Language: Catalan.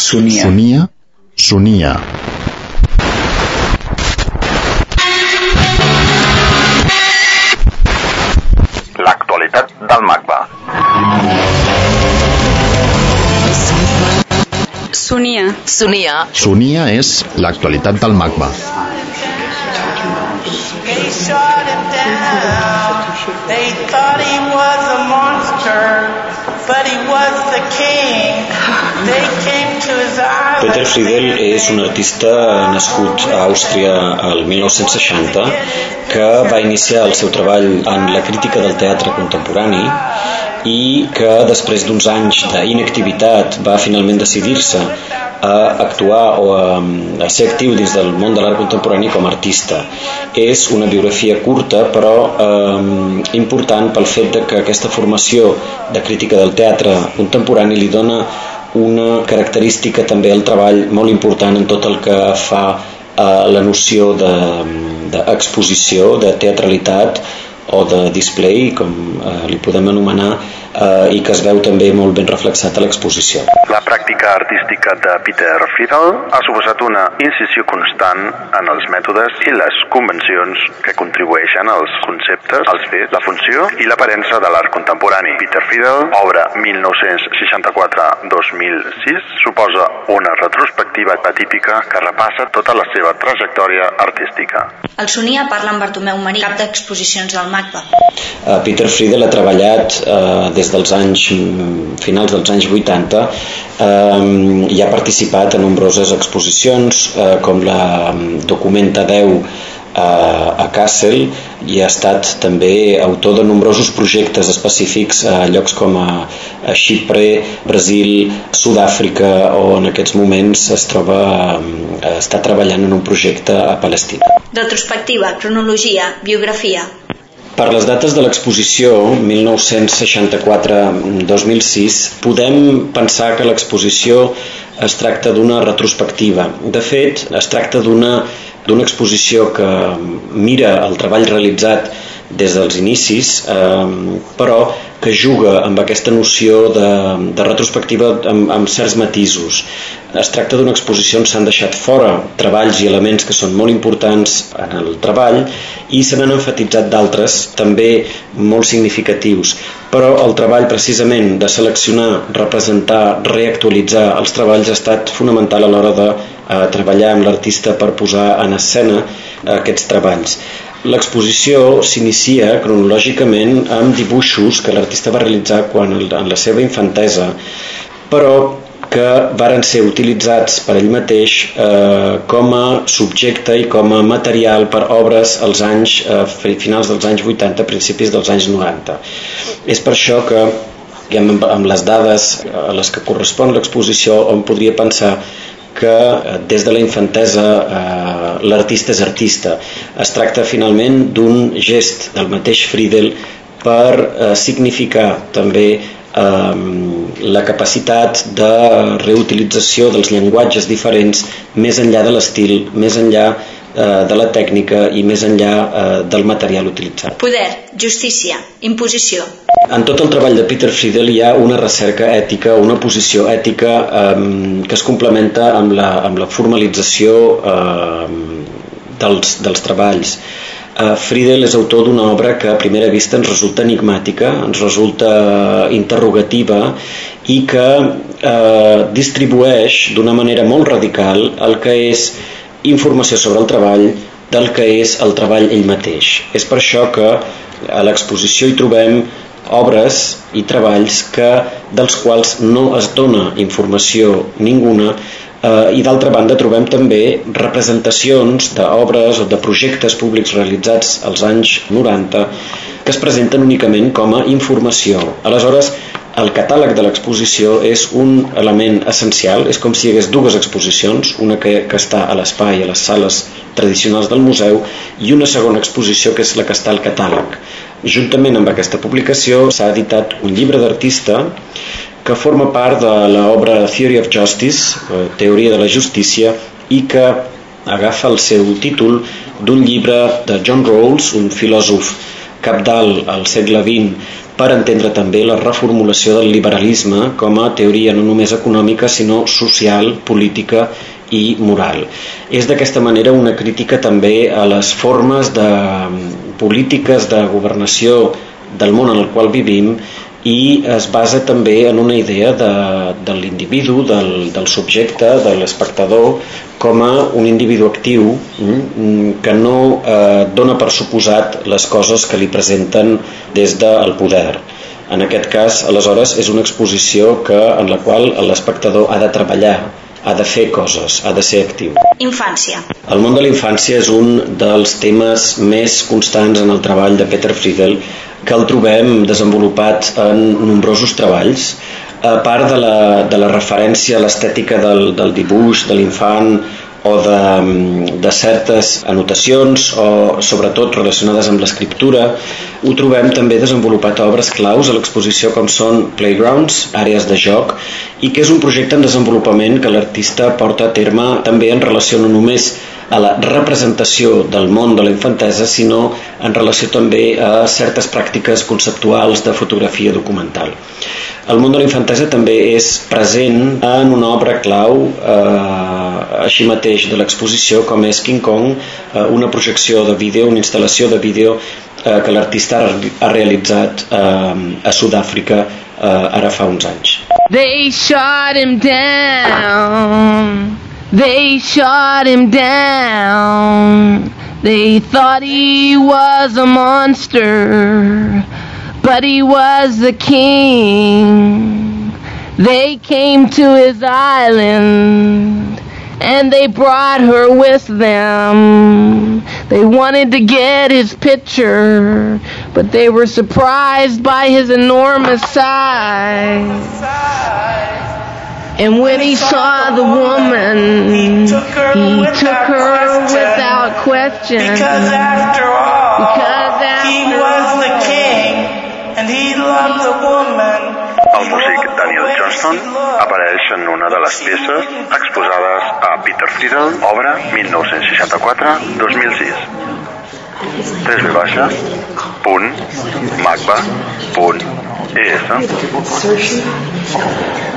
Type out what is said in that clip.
Sonia. Sonia. Sonia. L'actualitat del MACBA. Sonia. Sonia. Sonia és l'actualitat del MACBA. They shot him down. They thought he was a monster, but he was the king. They came to his island. Peter Friedel és un artista nascut a Àustria el 1960 que va iniciar el seu treball en la crítica del teatre contemporani i que després d'uns anys d'inactivitat va finalment decidir-se a actuar o a ser actiu dins del món de l'art contemporani com a artista. És una biografia curta però important pel fet de que aquesta formació de crítica del teatre contemporani li dona una característica també al treball molt important en tot el que fa a la noció d'exposició, de teatralitat o de display, com li podem anomenar, i que es veu també molt ben reflexat a l'exposició. La pràctica artística de Peter Friedel ha suposat una incisió constant en els mètodes i les convencions que contribueixen als conceptes, als fets, la funció i l'aparença de l'art contemporani. Peter Friedel, obra 1964-2006, suposa una retrospectiva atípica que repassa tota la seva trajectòria artística. El Sonia parla amb Bartomeu Marí, cap d'exposicions del MACBA. Peter Friedel ha treballat des dels finals dels anys 80 i ha participat en nombroses exposicions com la Documenta 10 a Kassel i ha estat també autor de nombrosos projectes específics a llocs com a Xipre, Brasil, Sud-àfrica o en aquests moments està treballant en un projecte a Palestina. Retrospectiva, cronologia, biografia. Per les dates de l'exposició 1964-2006 podem pensar que l'exposició es tracta d'una retrospectiva. De fet, es tracta d'una exposició que mira el treball realitzat des dels inicis, però que juga amb aquesta noció de retrospectiva amb certs matisos. Es tracta d'una exposició on s'han deixat fora treballs i elements que són molt importants en el treball i se n'han enfatitzat d'altres també molt significatius, però el treball precisament de seleccionar, representar, reactualitzar els treballs ha estat fonamental a l'hora de treballar amb l'artista per posar en escena aquests treballs. L'exposició s'inicia cronològicament amb dibuixos que l'artista va realitzar en la seva infantesa, però que varen ser utilitzats per ell mateix com a subjecte i com a material per obres als finals dels anys 80, principis dels anys 90. És per això que, amb les dades a les que correspon l'exposició, on podria pensar que des de la infantesa l'artista és artista. Es tracta finalment d'un gest del mateix Friedel per significar també la capacitat de reutilització dels llenguatges diferents més enllà de l'estil, més enllà de la tècnica i més enllà del material utilitzat. Poder, justícia, imposició. En tot el treball de Peter Friedel hi ha una recerca ètica, una posició ètica que es complementa amb la formalització dels treballs. Friedel és autor d'una obra que a primera vista ens resulta enigmàtica, ens resulta interrogativa i que distribueix d'una manera molt radical el que és informació sobre el treball del que és el treball ell mateix. És per això que a l'exposició hi trobem obres i treballs dels quals no es dona informació ninguna i d'altra banda trobem també representacions d'obres o de projectes públics realitzats als anys 90 que es presenten únicament com a informació. Aleshores, el catàleg de l'exposició és un element essencial, és com si hi hagués dues exposicions, una que està a l'espai, a les sales tradicionals del museu, i una segona exposició que és la que està al catàleg. Juntament amb aquesta publicació s'ha editat un llibre d'artista que forma part de l'obra Theory of Justice, Teoria de la Justícia, i que agafa el seu títol d'un llibre de John Rawls, un filòsof cabdal al segle XX per entendre també la reformulació del liberalisme com a teoria no només econòmica sinó social, política i moral. És d'aquesta manera una crítica també a les formes de polítiques de governació del món en el qual vivim i es basa també en una idea de l'individu, del subjecte, de l'espectador, com a un individu actiu que no dona per suposat les coses que li presenten des del poder. En aquest cas, aleshores, és una exposició en la qual l'espectador ha de treballar, ha de fer coses, ha de ser actiu. Infància. El món de la infància és un dels temes més constants en el treball de Peter Friedel, que el trobem desenvolupat en nombrosos treballs, a part de la referència a l'estètica del dibuix de l'infant o de certes anotacions o sobretot relacionades amb l'escriptura. Ho trobem també desenvolupat a obres claus a l'exposició com són Playgrounds, àrees de joc, i que és un projecte en desenvolupament que l'artista porta a terme també en relació no només a la representació del món de la infantesa, sinó en relació també a certes pràctiques conceptuals de fotografia documental. El món de la infantesa també és present en una obra clau així mateix de l'exposició com és King Kong, una projecció de vídeo, una instal·lació de vídeo que l'artista ha realitzat a Sud-àfrica ara fa uns anys. They shot him down. They shot him down. They thought he was a monster, but he was the king. They came to his island and they brought her with them. They wanted to get his picture, but they were surprised by his enormous size. And when he saw the woman, he took her without question. Because after all, he was the king, and he loved the woman. El músic Daniel Johnston apareix en una de les peces exposades a Peter Friedel, obra 1964-2006. www.magba.es